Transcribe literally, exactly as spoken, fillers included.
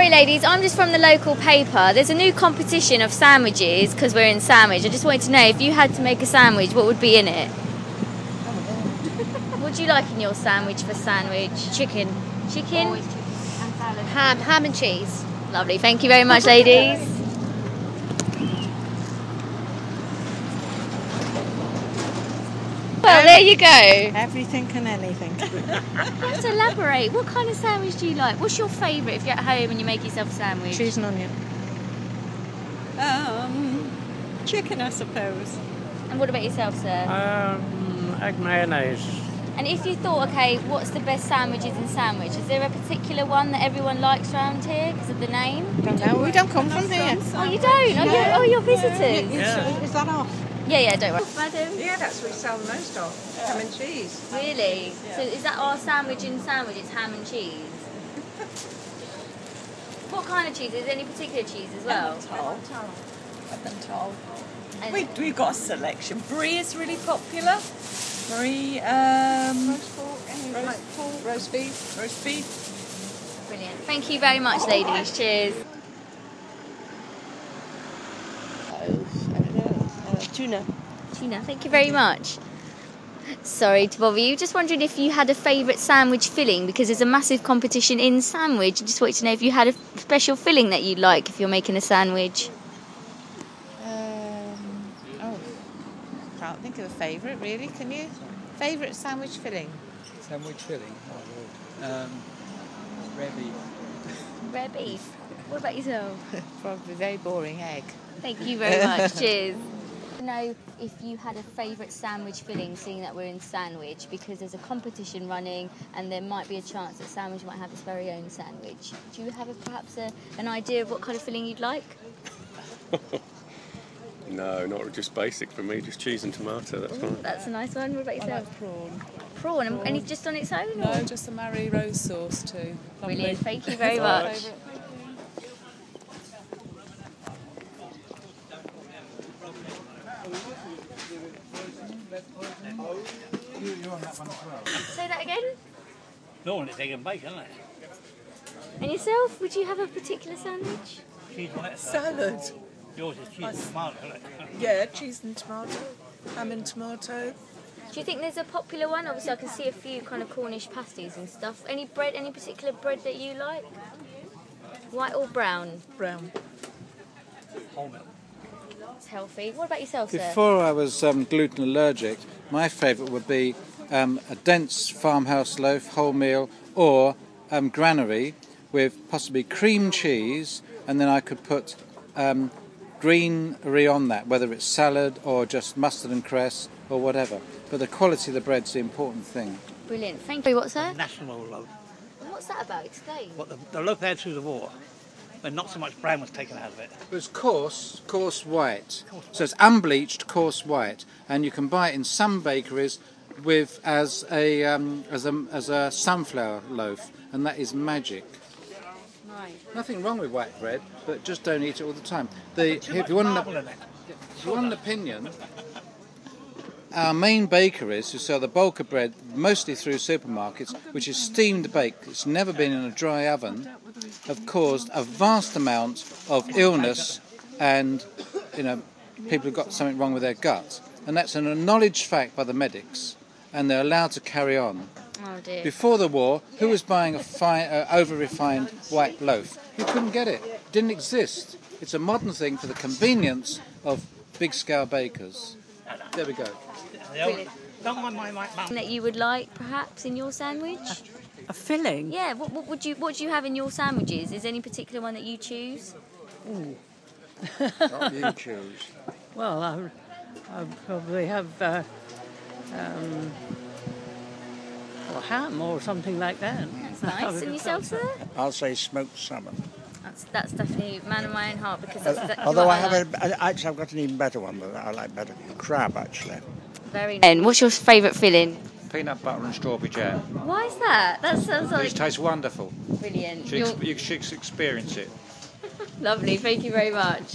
Sorry ladies, I'm just from the local paper. There's a new competition of sandwiches because we're in sandwich. I just wanted to know if you had to make a sandwich, what would be in it? What do you like in your sandwich for sandwich? Chicken. Chicken? Always chicken. And salad. Ham, ham and cheese. Lovely, thank you very much ladies. Well, there you go. Everything and anything. You have to elaborate. What kind of sandwich do you like? What's your favourite if you're at home and you make yourself a sandwich? Cheese and onion. Um, chicken, I suppose. And what about yourself, sir? Um, egg mayonnaise. And if you thought, okay, what's the best sandwiches in Sandwich? Is there a particular one that everyone likes around here because of the name? Don't know. We don't come from here. Oh, you don't? Oh, you're, oh, you're visitors? Yeah. Is that off? Yeah, yeah, don't worry. Madam? Yeah, that's what we sell the most of. Ham and cheese. Really? So is that our sandwich in Sandwich? It's ham and cheese? What kind of cheese? Is there any particular cheese as well? Emmental. And We, we've got a selection. Brie is really popular. Brie, um, Roast pork, any like pork, roast beef. roast beef. brilliant. Thank you very much, ladies. Cheers. Tuna. Tina, thank you very much. Sorry to bother you. Just wondering if you had a favourite sandwich filling because there's a massive competition in Sandwich. I just wanted to know if you had a special filling that you'd like if you're making a sandwich. Um, oh, can't think of a favourite really. Can you? Favourite sandwich filling? Sandwich filling? Oh, Lord. Um, rare beef. Rare beef. What about yourself? Probably very boring egg. Thank you very much. Cheers. To know if you had a favourite sandwich filling, seeing that we're in Sandwich, because there's a competition running and there might be a chance that Sandwich might have its very own sandwich. Do you have a, perhaps a, an idea of what kind of filling you'd like? No, not just basic for me, just cheese and tomato, that's fine. That's a nice one. What about I yourself? like prawn. Prawn, and any just on its own? No, or? just the Marie Rose sauce too. Lovely. Brilliant, thank you very That's my much. favourite. Say that again. No, it's egg and bacon, isn't it? And yourself, would you have a particular sandwich? Cheese and lettuce. Salad. Yours is cheese and tomato, isn't it? Yeah, cheese and tomato. Ham and tomato. Do you think there's a popular one? Obviously, I can see a few kind of Cornish pasties and stuff. Any bread, any particular bread that you like? White or brown? Brown. Wholemeal. It's healthy. What about yourself, sir? Before I was um, gluten allergic, my favourite would be um, a dense farmhouse loaf, wholemeal, or um, granary with possibly cream cheese, and then I could put um, greenery on that, whether it's salad or just mustard and cress or whatever. But the quality of the bread's the important thing. Brilliant. Thank you. What, sir? National loaf. And what's that about? Explain. What the, the loaf they had through the war, but not so much brown was taken out of it. It was coarse, coarse white. So it's unbleached, coarse white, and you can buy it in some bakeries with as a um, as a as a sunflower loaf, and that is magic. Right. Nothing wrong with white bread, but just don't eat it all the time. The, if you want Marble an, in it. if you want an opinion, our main bakeries who sell the bulk of bread mostly through supermarkets, which is steamed baked, it's never been in a dry oven, have caused a vast amount of illness and, you know, people have got something wrong with their gut. And that's an acknowledged fact by the medics, and they're allowed to carry on. Oh dear. Before the war, who was buying a fine, uh, over-refined white loaf? You couldn't get it. It didn't exist. It's a modern thing for the convenience of big-scale bakers. There we go. Brilliant. Don't mind my, my mum. That you would like, perhaps, in your sandwich? A filling? Yeah. What, what would you What do you have in your sandwiches? Is there any particular one that you choose? What you choose. Well, I I'll probably have uh, um, or ham or something like that. That's nice. And yourself, sir? I'll say smoked salmon. That's that's definitely man of my own heart because that's exactly Although what I have like. a, actually I've got an even better one that I like better. Crab, actually. Very. And what's your favourite filling? Peanut butter and strawberry jam. Why is that? That sounds like It tastes wonderful. brilliant. You You're should experience it. lovely. Thank you very much.